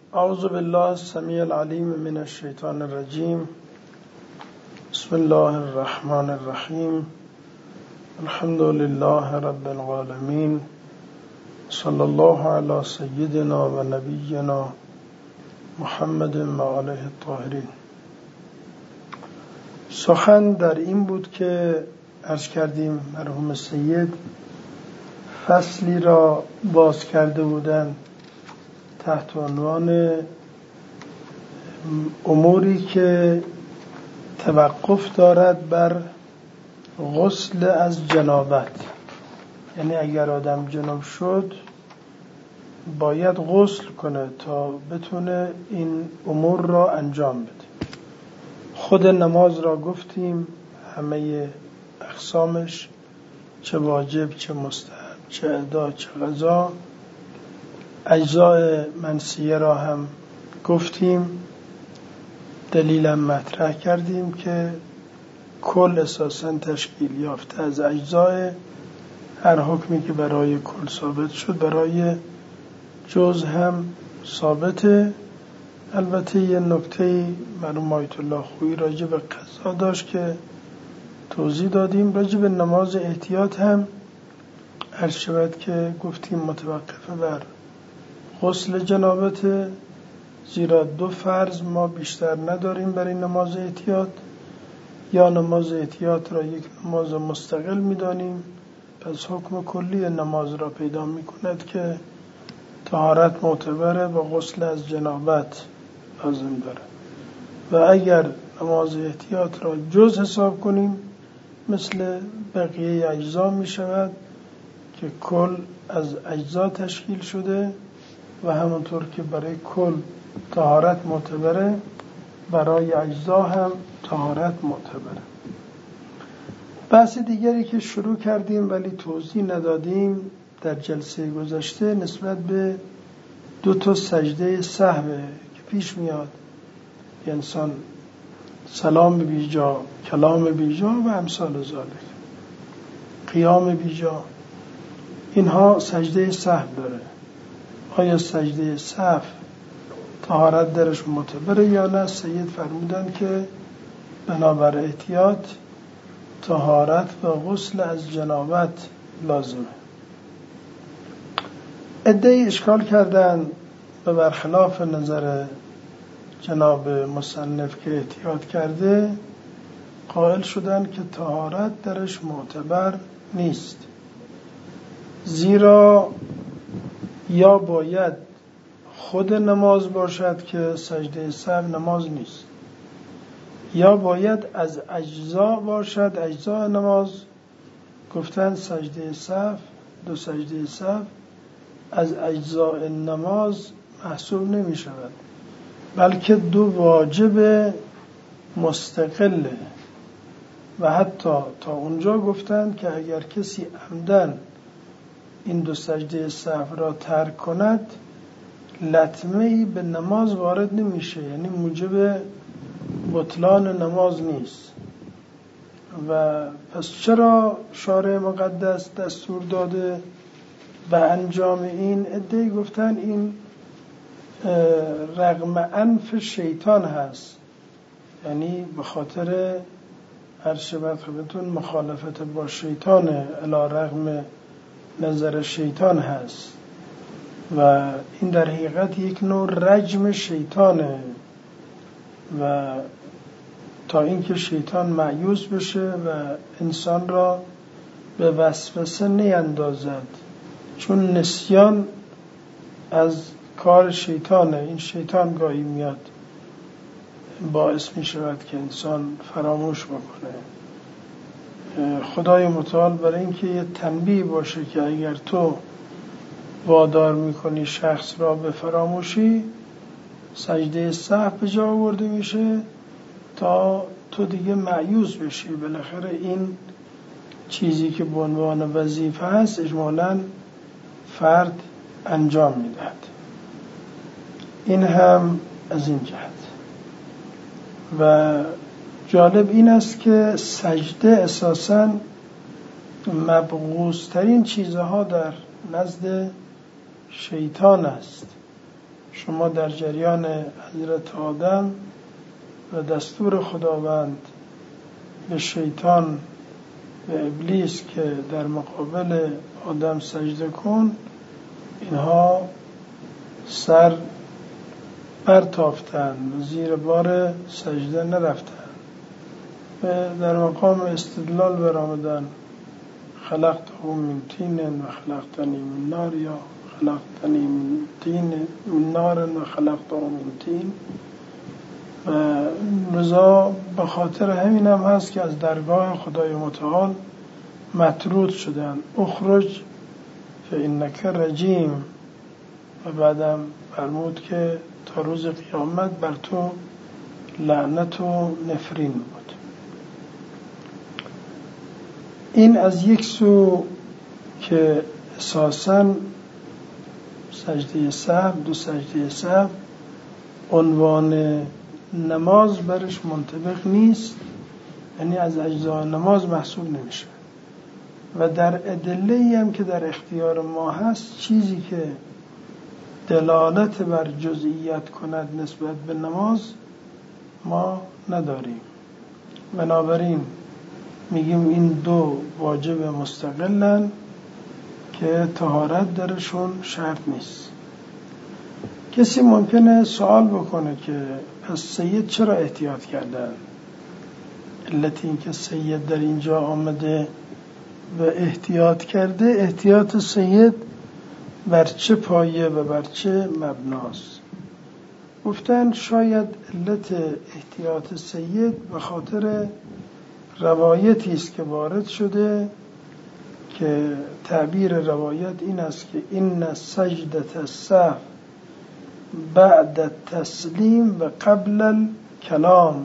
اعوذ بالله السمیع العلیم من الشیطان الرجیم. بسم الله الرحمن الرحیم. الحمد لله رب العالمین. صلی الله علی سیدنا و نبینا محمد و آله الطاهرین. سخن در این بود که عرض کردیم مرحوم سید فصلی را باز کرده بودند تحت عنوان اموری که توقف دارد بر غسل از جنابت، یعنی اگر آدم جناب شد باید غسل کنه تا بتونه این امور را انجام بده. خود نماز را گفتیم همه اقسامش، چه واجب چه مستحب چه ادا چه قضا. اجزاء منسیه را هم گفتیم، دلیلم مطرح کردیم که کل اساساً تشکیل یافته از اجزاء، هر حکمی که برای کل ثابت شد برای جز هم ثابته. البته یه نکته مرحوم آیت الله خویی راجع به قضا داشت که توضیح دادیم. راجع به نماز احتیاط هم عرض شود که گفتیم متوقفه بر غسل جنابت، زیرا دو فرض ما بیشتر نداریم برای نماز احتیاط. یا نماز احتیاط را یک نماز مستقل می‌دانیم، پس حکم کلی نماز را پیدا می‌کند که طهارت معتبره و غسل از جنابت لازم داره. و اگر نماز احتیاط را جز حساب کنیم مثل بقیه اجزا می‌شود که کل از اجزا تشکیل شده و همونطور که برای کل طهارت معتبره برای اجزا هم طهارت معتبره. بحث دیگری که شروع کردیم ولی توضیح ندادیم در جلسه گذشته نسبت به 2 سجده سهوه که پیش میاد. انسان سلام بیجا، کلام بیجا و امثال ذالک، قیام بیجا، اینها سجده سهو داره. آیا سجده سهو طهارت درش معتبره یا نه؟ سید فرمودن که بنابر احتیاط طهارت و غسل از جنابت لازمه. عده‌ای اشکال کردن و برخلاف نظر جناب مصنف که احتیاط کرده قائل شدن که طهارت درش معتبر نیست، زیرا یا باید خود نماز باشد که سجده سهو نماز نیست، یا باید از اجزا باشد، اجزا نماز. گفتن سجده سهو، 2 سجده سهو از اجزاء نماز محسوب نمی شود، بلکه 2 واجب مستقله. و حتی تا اونجا گفتن که اگر کسی عمدن این 2 سجده سهو را ترک کند لطمه‌ای به نماز وارد نمیشه، یعنی موجب بطلان نماز نیست. و پس چرا شارع مقدس دستور داده به انجام این؟ عده‌ای گفتن این رغم انف شیطان هست، یعنی به خاطر خدمتتون مخالفت با شیطانه، علی رغم نظر شیطان هست و این در حقیقت یک نوع رجم شیطانه و تا اینکه شیطان مایوس بشه و انسان را به وسوسه نیندازد، چون نسیان از کار شیطانه. این شیطان گاهی میاد باعث می شود که انسان فراموش بکنه. خدای متعال برای اینکه یه تنبیه باشه که اگر تو وادار میکنی شخص را به فراموشی، سجده سهو به جا آورده میشه تا تو دیگه مایوس بشی. بالاخره این چیزی که به عنوان وظیفه هست اجمالاً فرد انجام میدهد. این هم از این جهت. و جالب این است که سجده اساساً مبغوض ترین چیزها در نزد شیطان است. شما در جریان حضرت آدم و دستور خداوند به شیطان و ابلیس که در مقابل آدم سجده کن، اینها سر برتافتند و زیر بار سجده نرفتند و در مقام استدلال برآمدند: خلقته من طین و خلقتنی من نار، یا خلقتنی من نار و خلقته من طین. و لذا به خاطر همین هم هست که از درگاه خدای متعال مطرود شدن: اخرج فانک رجیم. و بعدم فرمود که تا روز قیامت بر تو لعنت و نفرین بود. این از یک سو که اساساً سجده سهو، دو سجده سهو عنوان نماز برش منطبق نیست، یعنی از اجزای نماز محسوب نمیشه. و در ادله‌ای هم که در اختیار ما هست، چیزی که دلالت بر جزئیات کند نسبت به نماز ما نداریم. بنابراین میگیم این دو واجب مستقلن که طهارت درشون شرط نیست. کسی ممکنه سوال بکنه که پس سید چرا احتیاط کردن؟ علت این که سید در اینجا آمده و احتیاط کرده، احتیاط سید بر چه پایه و بر چه مبناست؟ گفتن شاید علت احتیاط سید به خاطر روایتی است که وارد شده که تعبیر روایت این است که این سجدة السهو بعد التسلیم و قبل الکلام.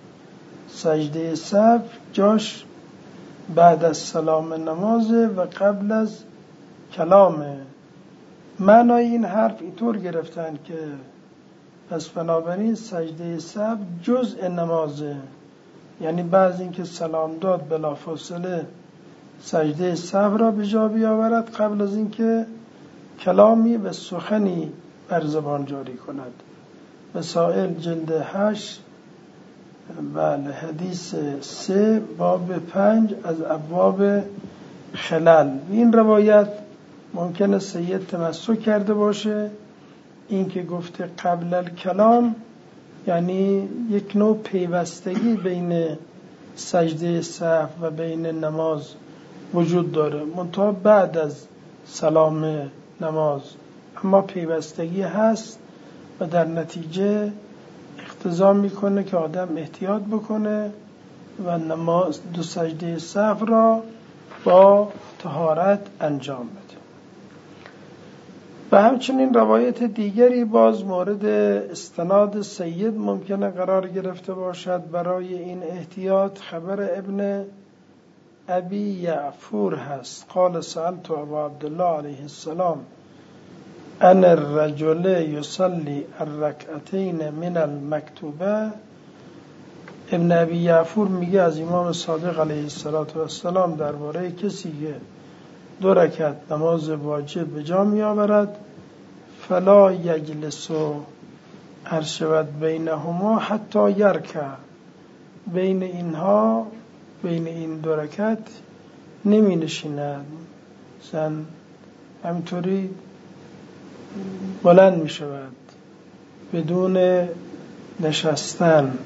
سجده سهو جاش بعد از سلام نمازه و قبل از کلامه. معنای این حرف اینطور گرفتن که پس بنابراین سجده سهو جزء نمازه، یعنی بعد اینکه سلام داد بلافاصله سجده سهو را به جا بیاورد قبل از اینکه کلامی و سخنی بر زبان جاری کند. مسائل جلد 8 بله حدیث 3 باب 5 از ابواب خلل. این روایت ممکنه سید تمسک کرده باشه، این که گفته قبل الکلام یعنی یک نوع پیوستگی بین سجده سهو و بین نماز وجود داره، منتها بعد از سلام نماز، اما پیوستگی هست و در نتیجه اقتضا میکنه که آدم احتیاط بکنه و نماز دو سجده سهو را با طهارت انجام بده. و همچنین روایت دیگری باز مورد استناد سید ممکنه قرار گرفته باشد برای این احتیاط. خبر ابن ابی یعفور هست: قال سألت ابا عبدالله علیه السلام ان الرجل یصلی الرکعتین من المکتوبه. ابن ابی یعفور میگه از امام صادق علیه السلام درباره کسی که 2 رکعت نماز واجب به جا می آورد: فلا یجلس ارشود بینهما حتی یرکع. بین اینها، بین این 2 رکعت نمی نشیند، مثلا همینطوری بلند می شود بدون نشستن.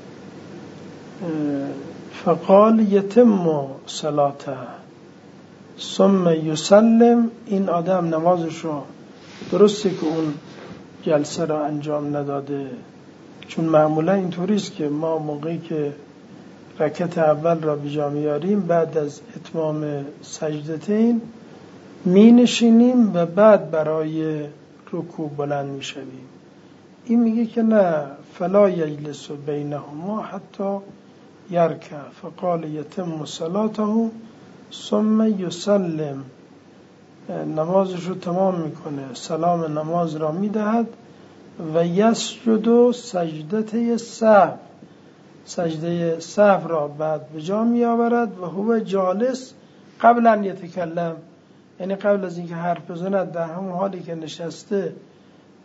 فقال یتم صلاته ثم یسلم. این آدم نمازشو درسته که اون جلسه را انجام نداده، چون معمولا اینطوریست که ما موقعی که رکعت اول را به جا میاریم بعد از اتمام سجدتین می نشینیم و بعد برای رکوع بلند می شویم. این میگه که نه، فلا یجلس بینهما حتی یرکع. فقال یتم صلاته ثم یسلم. نمازش رو تمام میکنه، سلام نماز را میدهد و یسجد سجدته سهو. سجده سهو را بعد به جا می آورد و هو جالس قبل ان یتکلم، یعنی قبل از اینکه حرف بزند در همون حالی که نشسته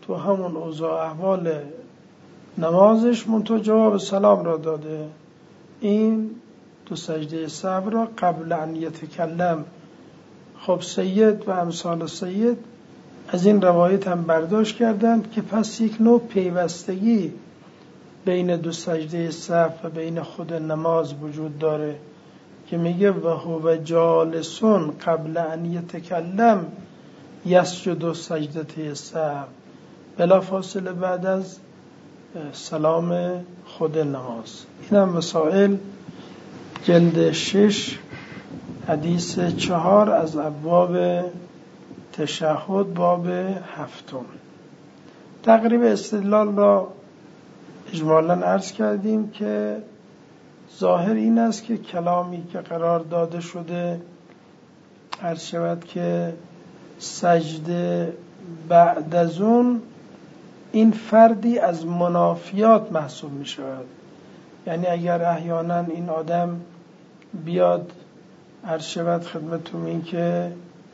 تو همون اوضاع احوال نمازش منتها جواب سلام را داده. این 2 سجده سهو را قبل ان یتکلم. خب سید و امثال سید از این روایت هم برداشت کردند که پس یک نوع پیوستگی بین 2 سجده سهو و بین خود نماز وجود داره که میگه و هو جالسون قبل ان یتکلم یسجد سجدته سهو، بلا فاصله بعد از سلام خود نماز. این هم مسائل جلد 6 حدیث 4 از ابواب تشهد باب 7. تقریب استدلال را اجمالاً عرض کردیم که ظاهر این است که کلامی که قرار داده شده عرض شود که سجده بعد از اون این فردی از منافیات محسوب می شود. یعنی اگر احیانا این آدم بیاد عرض شود خدمتون این که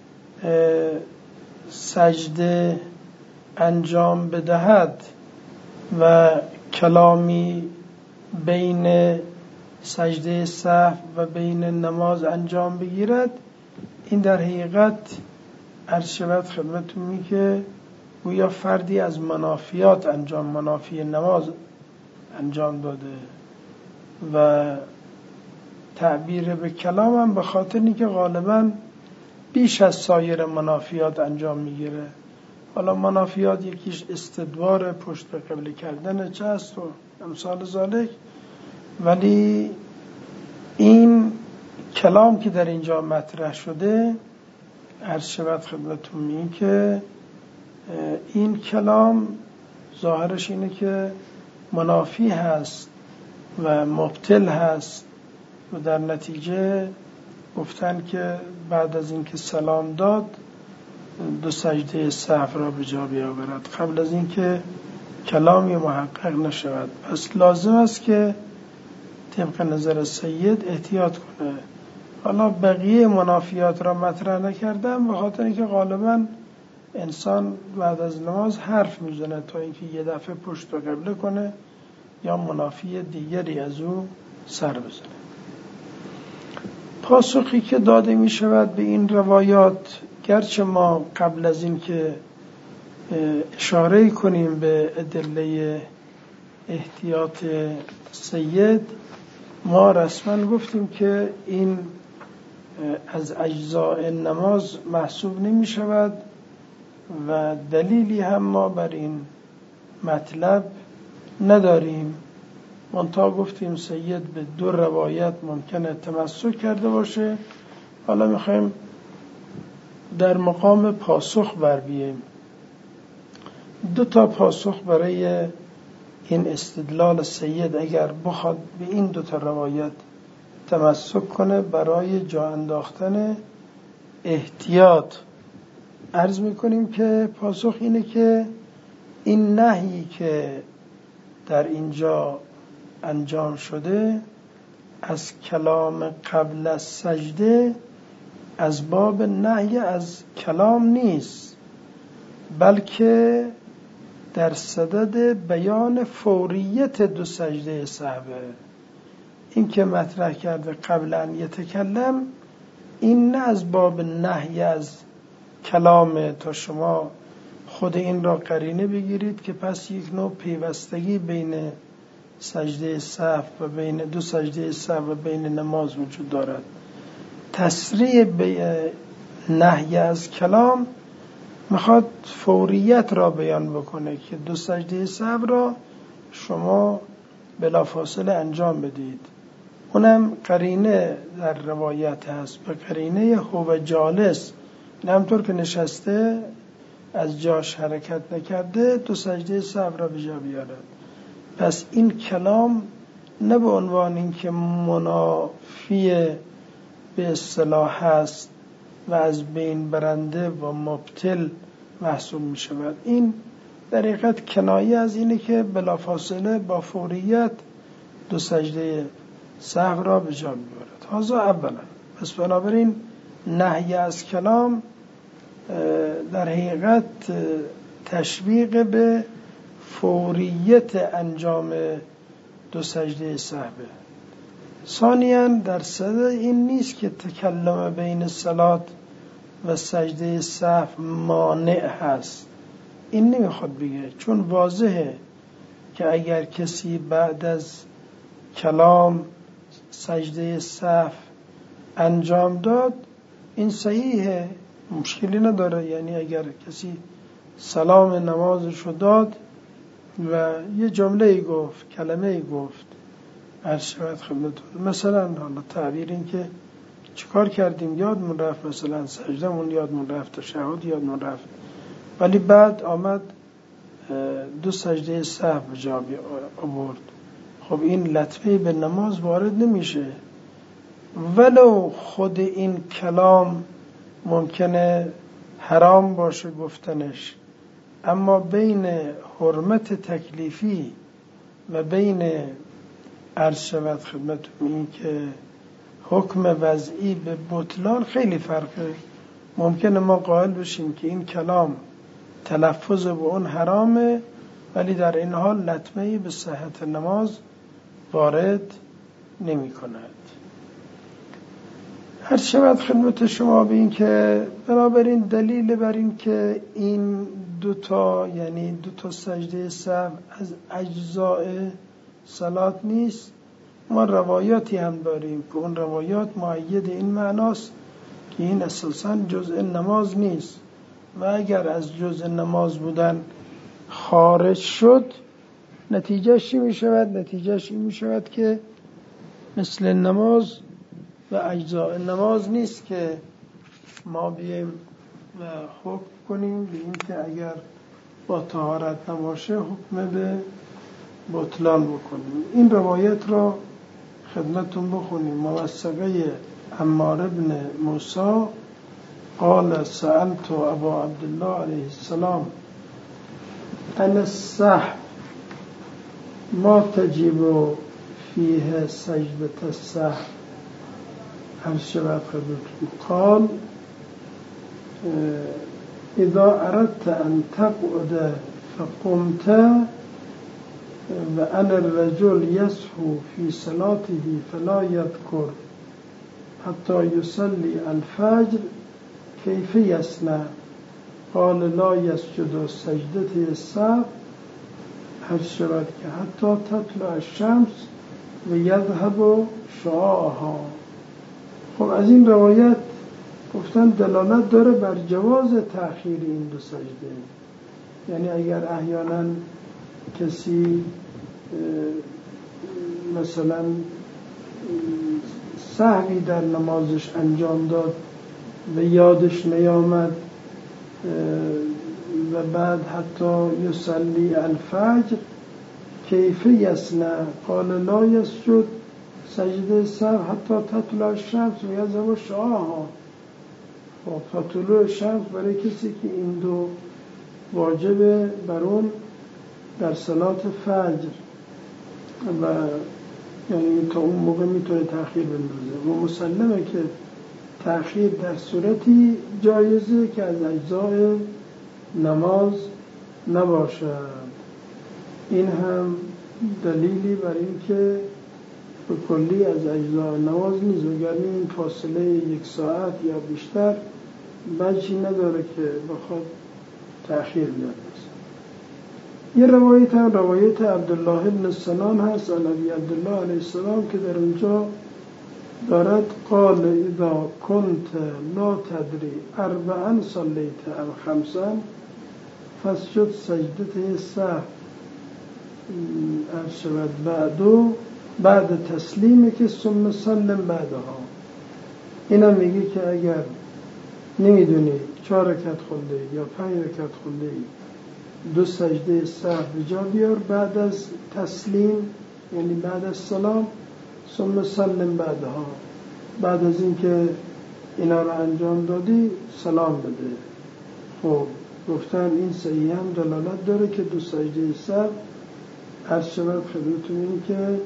سجده انجام بدهد و کلامی بین سجده سهو و بین نماز انجام بگیرد، این در حقیقت عرض شود خدمتون می که گویا فردی از منافی نماز انجام داده و تعبیر به کلام هم به خاطر اینکه غالبا بیش از سایر منافیات انجام میگیره. حالا منافیات یکیش استدبار پشت به قبله کردن چه است و امثال ذالک، ولی این کلام که در اینجا مطرح شده عرض شود خدمتون این که این کلام ظاهرش اینه که منافی هست و مبطل هست و در نتیجه گفتن که بعد از اینکه سلام داد 2 سجده سهو را به جا بیاورد قبل از اینکه کلامی محقق نشود. پس لازم است که طبق نظر سید احتیاط کنه. حالا بقیه منافیات را مطرح نکردم به خاطر اینکه غالبا انسان بعد از نماز حرف میزنه تا اینکه یه دفعه پشت به قبله کنه یا منافی دیگری از او سر بزنه. پاسخی که داده می شود به این روایات، گرچه ما قبل از این که اشاره کنیم به ادله احتیاط سید، ما رسما گفتیم که این از اجزاء نماز محسوب نمی شود و دلیلی هم ما بر این مطلب نداریم. منتها گفتیم سید به 2 روایت ممکنه تمسک کرده باشه. حالا میخوایم در مقام پاسخ بر بیاییم. 2 تا پاسخ برای این استدلال سید اگر بخواد به این 2 تا روایت تمسک کنه برای جا انداختن احتیاط عرض میکنیم که پاسخ اینه که این نهی که در اینجا انجام شده از کلام قبل از سجده از باب نهی از کلام نیست، بلکه در صدد بیان فوریت 2 سجده سهوه. این که مطرح کرده قبل ان یتکلم، این نه از باب نهی از کلام تا شما خود این را قرینه بگیرید که پس یک نوع پیوستگی بین سجده سهو و بین 2 سجده سهو و بین نماز وجود دارد. تسریع به نهی از کلام میخواد فوریت را بیان بکنه که 2 سجده سهو را شما بلافاصله انجام بدید. اونم قرینه در روایت هست به قرینه هو جالس، همطور که نشسته از جاش حرکت نکرده 2 سجده سهو را به جا بیارد. پس این کلام نه به عنوان این که منافی به اصطلاح هست و از بین برنده و مبطل محسوب می شود. این در حقیقت کنایه از اینه که بلافاصله با فوریت 2 سجده سهو را به جا بیارد. هذا اولا. پس بنابراین نهی از کلام در حقیقت تشویق به فوریت انجام دو سجده سهوه. ثانیاً در صدر این نیست که تکلم بین صلات و سجده سهو مانع هست، این نمیخواد بگه، چون واضحه که اگر کسی بعد از کلام سجده سهو انجام داد این صحیحه، مشکلی نداره. یعنی اگر کسی سلام نمازش رو داد و یه جمله گفت، کلمه گفت، عرض شود خدمتتون، مثلا حالا تعبیر این که چیکار کردیم یادمون رفت، مثلا سجدمون یادمون رفت، تشهد یادمون رفت، ولی بعد آمد دو سجده سهو به جا آورد، خب این لطمه به نماز وارد نمیشه. ولو خود این کلام ممکنه حرام باشه گفتنش، اما بین حرمت تکلیفی و بین عرض شود خدمتتون این که حکم وضعی به بطلان خیلی فرقه. ممکنه ما قائل بشیم که این کلام تلفظ به اون حرامه، ولی در این حال لطمه‌ای به صحت نماز وارد نمی کند. هر شود خدمت شما به این که بنابراین دلیل بر این که این دوتا یعنی دوتا سجده سهو از اجزاء صلات نیست، ما روایاتی هم داریم که اون روایات مؤید این معناست که این اساساً جزء نماز نیست و اگر از جزء نماز بودن خارج شد نتیجهش چی می شود؟ نتیجهش این می شود که مثل نماز و اجزاء نماز نیست که ما بیاییم و حکم کنیم به این که اگر با طهارت نباشه حکم به بطلان بکنیم. این روایت را خدمتون بخونیم. موثقه عمار ابن موسی قال سألت ابا عبدالله علیه السلام عن السهو ما تجب فيه سجدة السهو عرض شود خدمتون قال اذا اردت ان تقعد فقمت وأنا الرجل يسهو في صلاته فلا يذكر حتى يصلي الفجر كيف يصنع قال لا يسجد سجدة السهو هر شود که حتی تطلع الشمس و یذهب شعاعها. خب از این روایت گفتن دلالت داره بر جواز تأخیر این دو سجده. یعنی اگر احیانا کسی مثلا سهوی در نمازش انجام داد و یادش نیامد و بعد حتی یصلی الفجر کیف یصنع قال لا یسجد سجده سهو حتی تطلع الشمس و یذهب شعاعها. خب تا طلوع شمس برای کسی که این دو واجبه بر اون در صلات فجر و یعنی تا اون موقع میتونه تأخیر بندازه و مسلمه که تأخیر در صورتی جایزه که از اجزای نماز نباشد. این هم دلیلی بر این که به کلی از اجزای نماز نیست، وگرنه این فاصله 1 ساعت یا بیشتر وجهی نداره که بخواد تأخیر بیاد. یه روایت هم روایت عبدالله بن سنان هست عن ابی عبدالله علیه السلام که در اونجا دارد قال اذا كنت لا تدري 4 صليت ام 5 فاسجد سجدة السهو ارشد بعد تسلیمی که ثم سلم بعدها. اینا میگه که اگر نمیدونی 4 رکعت خونده یا 5 رکعت خونده دو سجده سهو به جا بیار بعد از تسلیم، یعنی بعد از سلام، ثم سلم بعدها، بعد از اینکه اینا رو انجام دادی سلام بده. خب گفتن این صحیح هم دلالت داره که دو سجده سهو عرض شود خدمتتون این که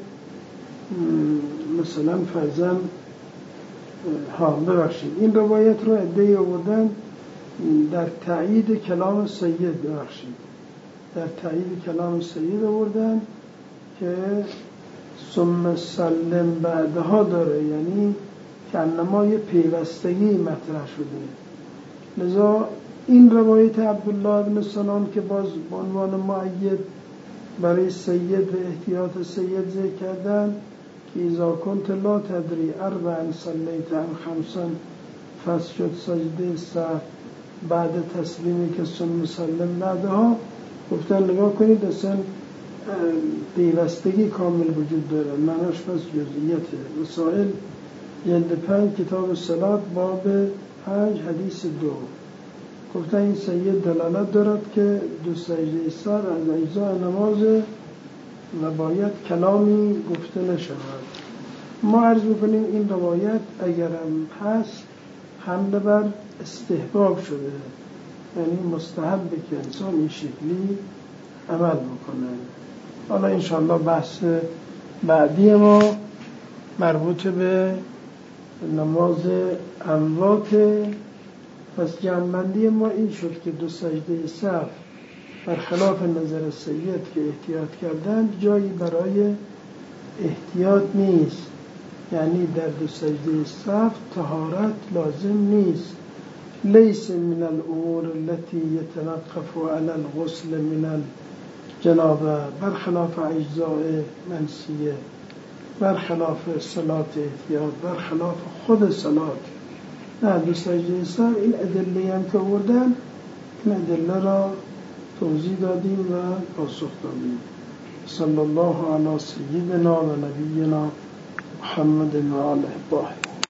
مثلا فرضاً ببخشید این روایت رو عده‌ای آوردن در تایید کلام سید در تایید کلام سید آوردن که ثم سلم بعدها داره، یعنی که انما یه پیوستگی مطرح شده. لذا این روایت عبدالله بن سنان که باز به عنوان مؤید برای سید و احتیاط سید ذکر کردن که اذا کنت لا تدری اربعا صلیت ام خمسا فسجد سجده سهو بعد تسلیمی که ثم سلم بعدها، گفتن نگاه کنید اصلا پیوستگی کامل وجود داره، معناش پس جزئیته. مسائل جلد 5 کتاب صلات باب 5 حدیث 2. گفتن این سید دلالت دارد که دو سجده سر از اجزاء نماز و باید کلامی گفته نشود. ما عرض میکنیم این روایت اگرم هست حمل بر استحباب شده، یعنی مستحبه که انسان این شکلی عمل بکنه. حالا انشاءالله بحث بعدی ما مربوط به نماز اموات. پس جمع‌بندی ما این شد که دو سجده سهو برخلاف نظر سید که احتیاط کردن جایی برای احتیاط نیست، یعنی در دو سجده سهو طهارت لازم نیست. لیس من الامور التي يتوقف على الغسل من الجنابه، برخلاف اجزاء منسیه، برخلاف صلات احتیاط، برخلاف خود صلات. نه، دو سجده سهو این ادله هم که آوردن این ادله را توضیح دادیم و پاسخ دادیم. صلی الله علی سیدنا و نبینا محمد و آله الطاهرین.